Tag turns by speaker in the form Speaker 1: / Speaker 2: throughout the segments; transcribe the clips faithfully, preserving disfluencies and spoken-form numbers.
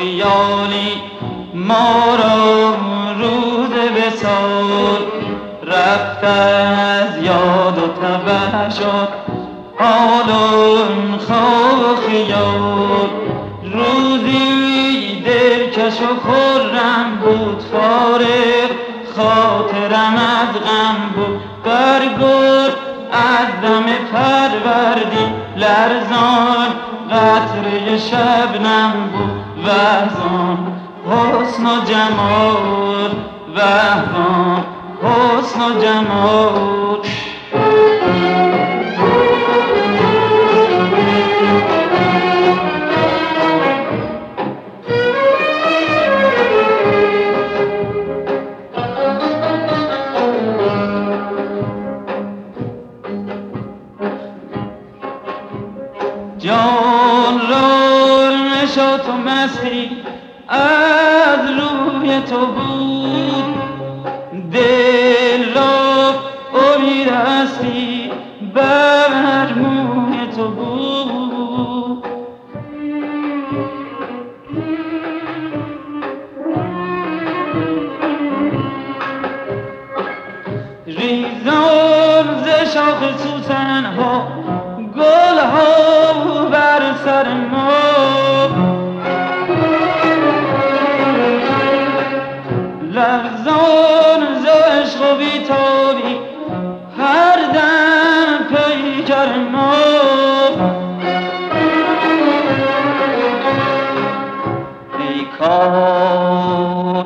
Speaker 1: خیالی ما را روز وصال رفت از یاد و تبه شد حال و خواب و خیال. روزی دلکش و خرم بود فارغ خاطرم از غم بود برگرد از دم فروردین لرزان قطره شبنم بود وحزان حسن و جمال وحزان حسن و جمال. جان را نشاط و مستی از روی تو بود دل را امید هستی بر موی تو بود. ریزان ز شاخ سوسن ها گل ها بر سر ما لرزان ز عشق و بی‌تابی هر دم پیکر ما. ای کار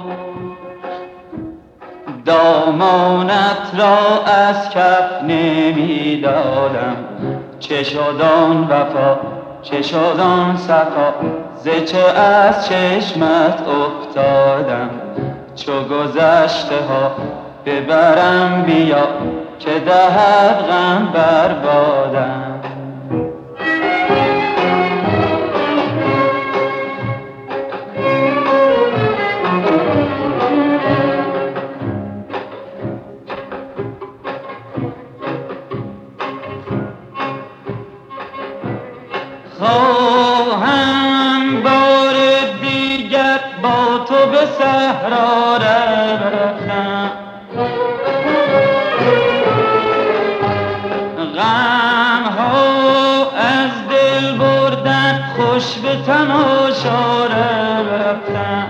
Speaker 1: دامانت را از کف نمی دادم چه شد آن وفا چه شد آن صفا ز چه از چشمت افتادم چو گذشته ها ببرم بیا که دهد غم بربادم. خواهم بار دیگر با تو به صحرا رفتم غم ها از دل بردن خوش به تماشا رفتم.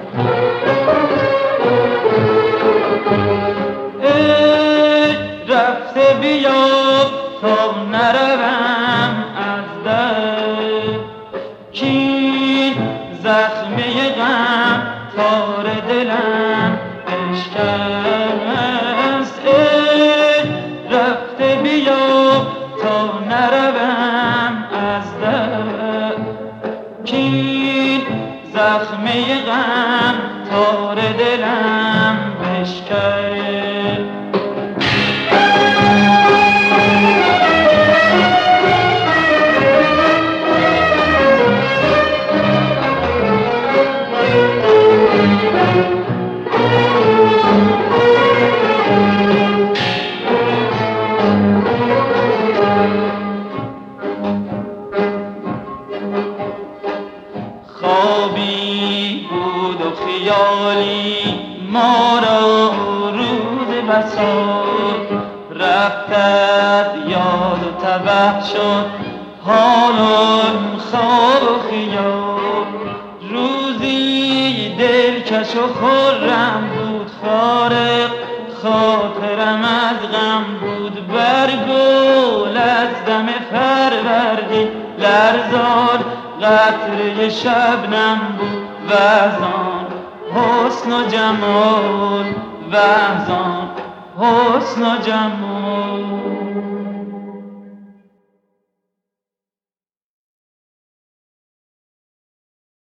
Speaker 1: ای رفته بیا تا نروم از در کین زخمه غم تار دلم اشکست. ای رفته بیا تا نروم از در کین زخمه غم تار دلم اشکست. خوابی بود و خیالی ما را روز وصال رفت از یاد و تبه شد حال و خواب و خیال. روزی دلکش و خرم بود فارغ خاطرم از غم بود برگل از دم فروردین لرزان قطره شبنم بود وحزان حسن و جمال وحزان حسن و جمال.